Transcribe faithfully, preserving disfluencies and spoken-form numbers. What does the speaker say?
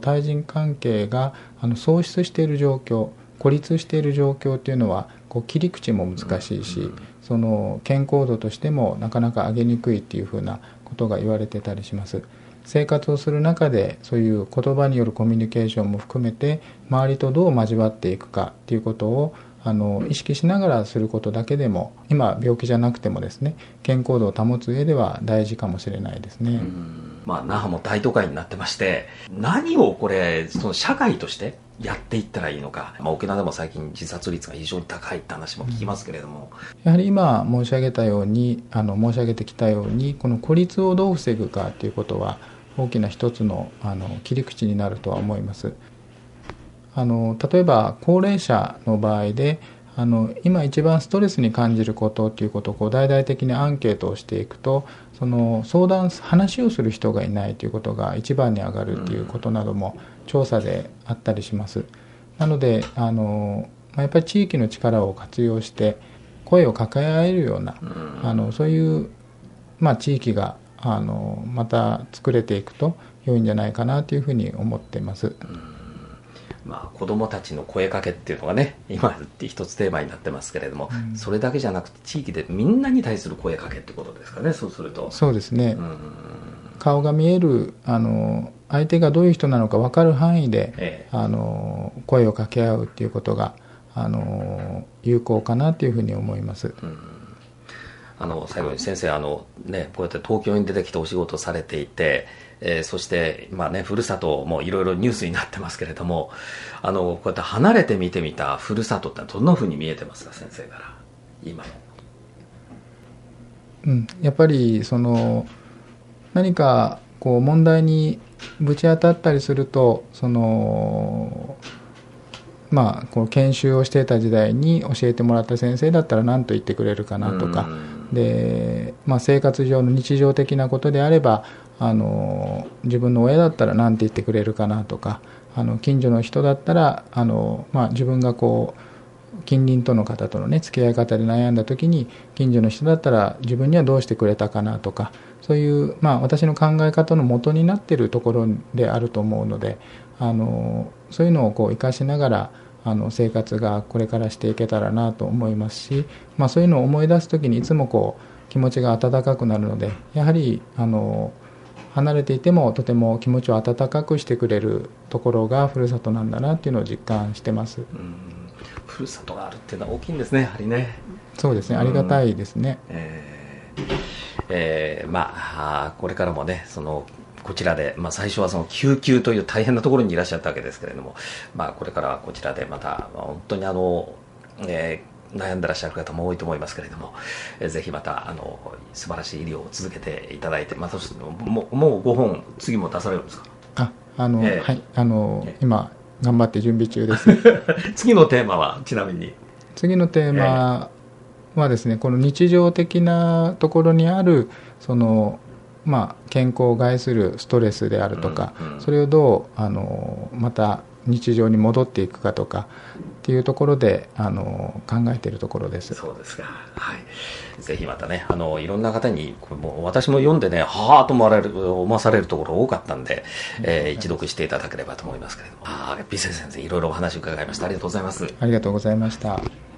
対人関係があの喪失している状況、孤立している状況というのはこう切り口も難しいし、その健康度としてもなかなか上げにくいっていうふうなことが言われてたりします。生活をする中でそういう言葉によるコミュニケーションも含めて周りとどう交わっていくかっていうことをあの意識しながらすることだけでも、今病気じゃなくてもですね、健康度を保つ上では大事かもしれないですね。 うん、まあ、那覇も大都会になってまして、何をこれその社会としてやっていったらいいのか、まあ、沖縄でも最近自殺率が非常に高いって話も聞きますけれども、 やはり今申し上げたようにあの申し上げてきたように、この孤立をどう防ぐかということは大きな一つのあの切り口になるとは思います。あの例えば高齢者の場合で、あの今一番ストレスに感じることということをこう大々的にアンケートをしていくと、その相談話をする人がいないということが一番に上がるということなども調査であったりします。なのであのやっぱり地域の力を活用して声を掛け合えるような、あのそういう、まあ、地域があのまた作れていくと良いんじゃないかなというふうに思っています。 まあ、子どもたちの声かけっていうのがね、今一つテーマになってますけれども、うん、それだけじゃなくて地域でみんなに対する声かけってことですかね。そうするとそうですね、うん、顔が見えるあの相手がどういう人なのか分かる範囲で、ええ、あの声を掛け合うっていうことがあの有効かなというふうに思います。うん、 あの最後に先生、あの、ね、こうやって東京に出てきてお仕事されていて、えー、そして、まあね、ふるさともいろいろニュースになってますけれども、あのこうやって離れて見てみたふるさとってどんなふうに見えてますか、先生から今の。 うん、やっぱりその何かこう問題にぶち当たったりすると、そのまあ、こう研修をしていた時代に教えてもらった先生だったら何と言ってくれるかなとか、で、まあ、生活上の日常的なことであれば、あの自分の親だったら何て言ってくれるかなとか、あの近所の人だったらあの、まあ、自分がこう近隣との方とのね付き合い方で悩んだ時に、近所の人だったら自分にはどうしてくれたかなとか、そういう、まあ、私の考え方の元になっているところであると思うので、あのそういうのをこう生かしながらあの生活がこれからしていけたらなと思いますし、まあ、そういうのを思い出す時にいつもこう気持ちが温かくなるので、やはりあの離れていてもとても気持ちを温かくしてくれるところがふるさとなんだなっていうのを実感してます。うん、 ふるさとがあるっていうのは大きいんですね、やはりね。 そうですね、ありがたいですね。 うん、えーえー、まあこれからもね、そのこちらで、まあ、最初はその救急という大変なところにいらっしゃったわけですけれども、まあ、これからはこちらでまた、まあ、本当にあの、えー、悩んでらっしゃる方も多いと思いますけれども、えー、ぜひまたあの素晴らしい医療を続けていただいて、またもう、もうごほん次も出されるんですか。 ああの、えー、はいあの、えー、今頑張って準備中です次のテーマはちなみに次のテーマはですね、この日常的なところにあるそのまあ、健康を害するストレスであるとか、うんうん、それをどうあのまた日常に戻っていくかとかっていうところであの考えているところです。 そうですか、はい、ぜひまたね、あのいろんな方にもう私も読んでね、はあと思われる思わされるところ多かったんで、えー、一読していただければと思いますけれども、あ、美先生、いろいろお話を伺いました。ありがとうございます。 ありがとうございました。